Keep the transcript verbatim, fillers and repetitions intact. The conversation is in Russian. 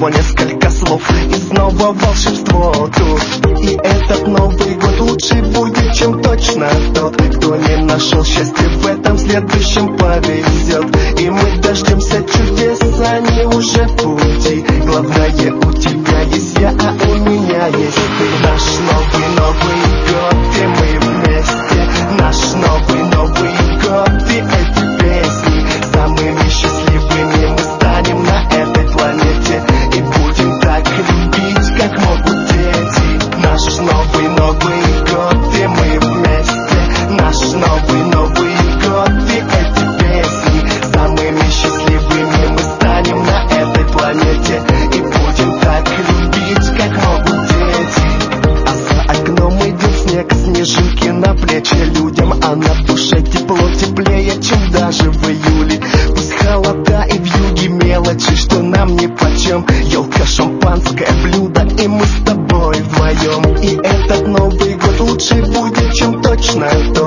всего несколько слов, и снова волшебство тут. И этот Новый год лучше будет, чем точно тот. Кто не нашел счастья в этом, следующем повезет. И мы дождемся чудес, они уже в пути. Главное, у тебя есть я, а у меня есть ты. Наш новый Новый год, и мы вместе. Наш новый Новый год, и эти песни. Самыми счастливыми мы станем на этой планете. И будем так любить, как могут дети. Наш новый Новый год, и мы вместе. Наш новый Новый год, и эти песни. Самыми счастливыми мы станем на этой планете. И будем так любить, как могут дети. А за окном идет снег, снежинки на плечи людям, а на душе тепло, теплее, чем даже в июле. Пусть холода и вьюги мелочи, что нам нипочем. Елка, шампанское блюдо, и мы с тобой вдвоем. И этот Новый год лучше будет, чем точно то.